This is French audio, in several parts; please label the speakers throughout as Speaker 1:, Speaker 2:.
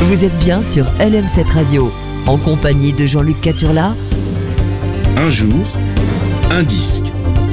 Speaker 1: Vous êtes bien sur LM7 Radio, en compagnie de Jean-Luc Caturla.
Speaker 2: Un jour, un disque.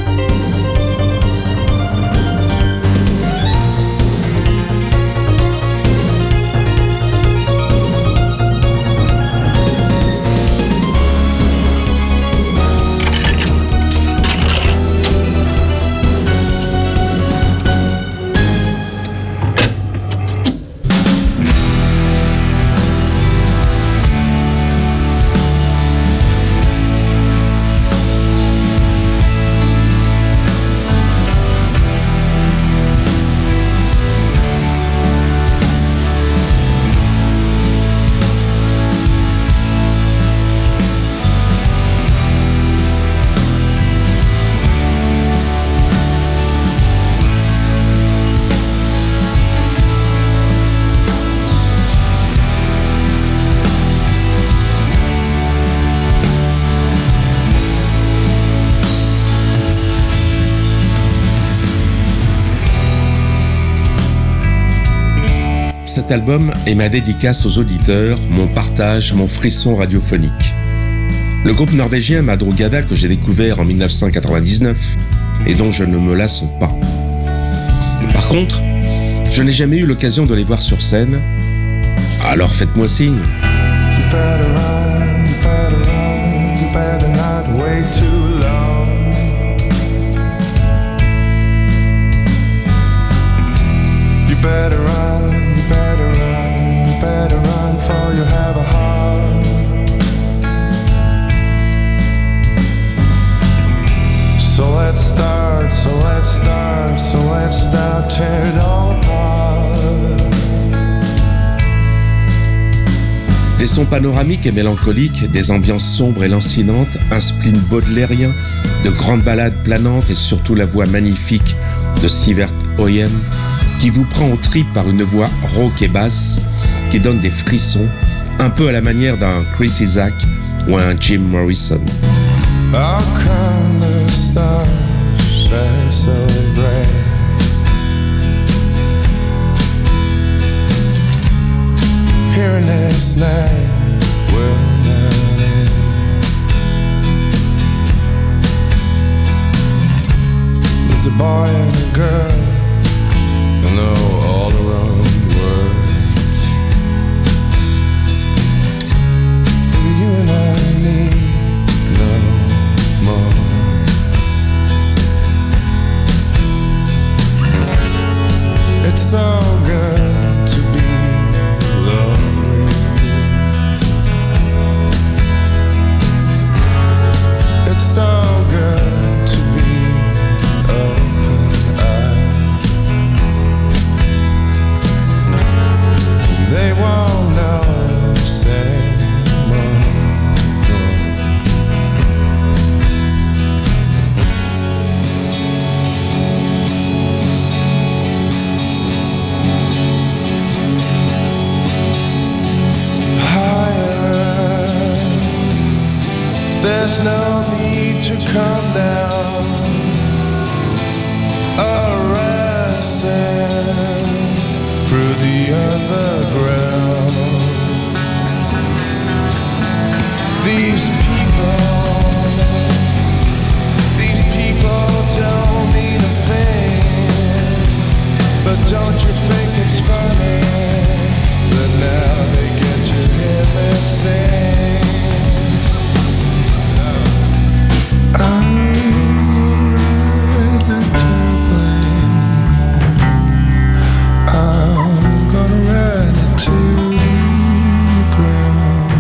Speaker 2: Cet album est ma dédicace aux auditeurs, mon partage, mon frisson radiophonique. Le groupe norvégien Madrugada que j'ai découvert en 1999 et dont je ne me lasse pas. Par contre, je n'ai jamais eu l'occasion de les voir sur scène, alors faites-moi signe.
Speaker 3: You better run, you better run, you better not wait too long. You better run, you better run, you better run, for you have a heart. So let's start, so let's start, so let's start, tear it all apart.
Speaker 2: Des sons panoramiques et mélancoliques, des ambiances sombres et lancinantes, un spleen baudelairien, de grandes ballades planantes et surtout la voix magnifique de Sivert Høyem qui vous prend aux tripes par une voix rauque et basse qui donne des frissons, un peu à la manière d'un Chris Isaak ou un Jim Morrison.
Speaker 3: How come the stars shine so bright? Here in this night will not end. There's a boy and a girl who know all the wrong words. Maybe you and I need no more. It's so good to be alone with you. It's so good to be open-eyed. They won't know the same more. Higher, there's no need to come down. Arrested through the underground. These people don't mean a thing. But don't you think it's funny that now they get to hear me sing? I'm gonna ride the airplane. I'm gonna ride it to the ground.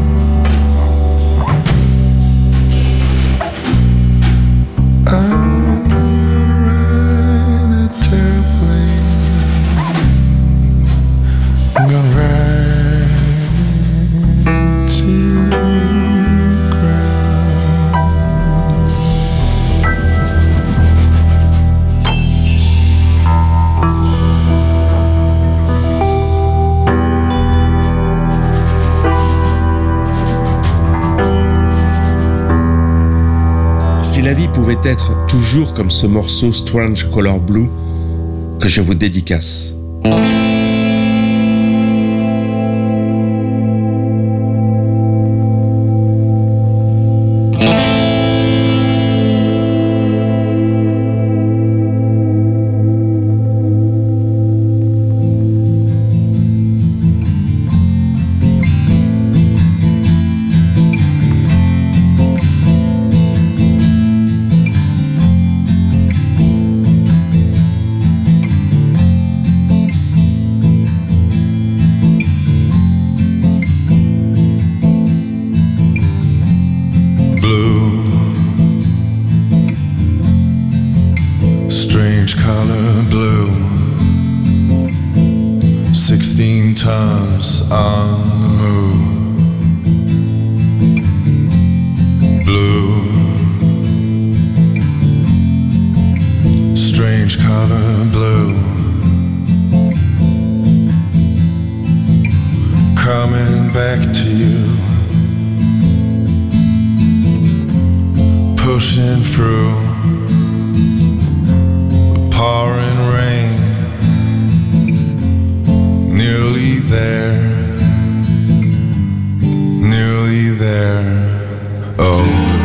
Speaker 3: I'm gonna ride that airplane. I'm gonna ride to the ground.
Speaker 2: Si la vie pouvait être toujours comme ce morceau Strange Color Blue que je vous dédicace.
Speaker 3: tons on the move. Blue, strange color blue, coming back to you, pushing through the pouring rain, nearly there, nearly there. Oh,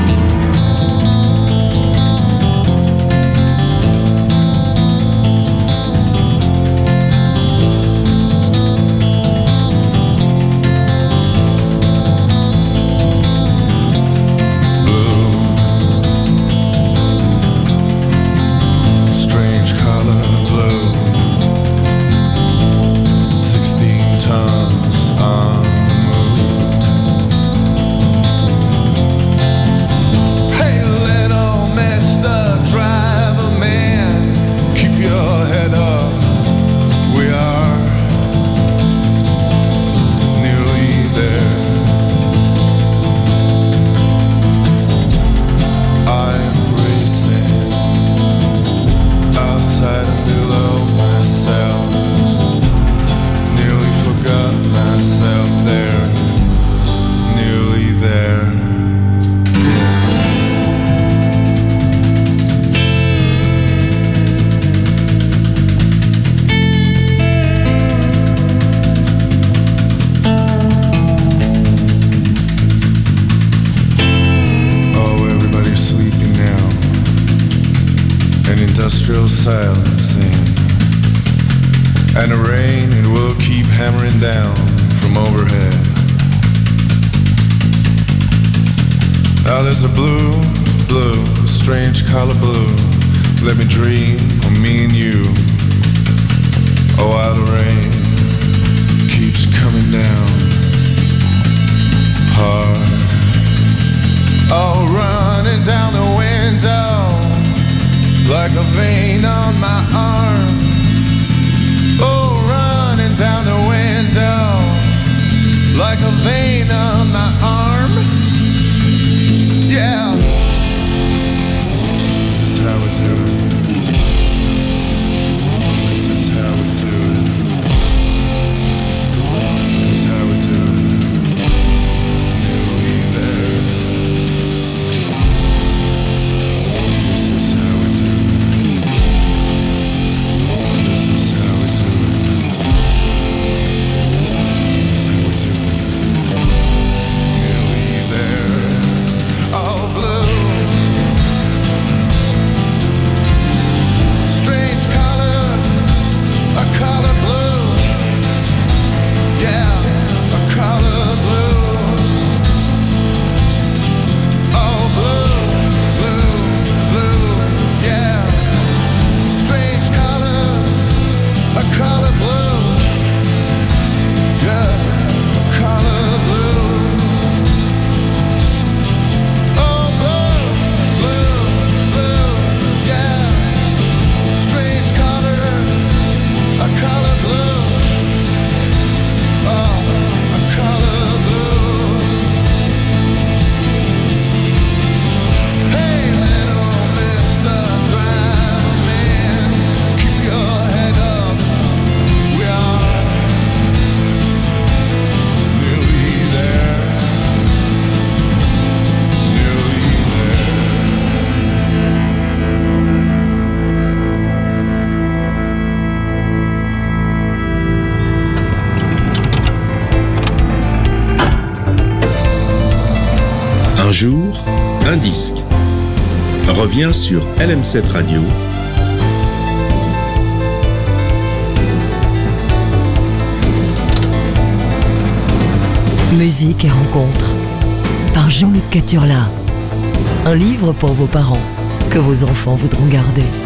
Speaker 3: industrial silencing, and the rain, it will keep hammering down from overhead. Now there's a blue, blue, a strange color blue. Let me dream of me and you. Oh, while the rain keeps coming down hard. Oh, running down the window like a vein on my arm. Oh, running down the window like a vein on my arm. Yeah, this is how we do it. This is how we do it. This is how we do it. Nearly there. This is how we do it. This is how we do it. This is how we do it. Nearly there. Oh, blue, strange color, a color blue, yeah, a color blue. Oh, blue, blue, blue, yeah, strange color, a color blue, yeah, a color blue. Oh, blue, blue, blue, yeah, strange color, a color blue. Oh, a color blue. Hey, little Mr. Driver Man, keep your head up. We are nearly there. Nearly there.
Speaker 2: Un jour, un disque revient sur LM7 Radio.
Speaker 1: Musique et rencontres par Jean-Luc Caturla. Un livre pour vos parents que vos enfants voudront garder.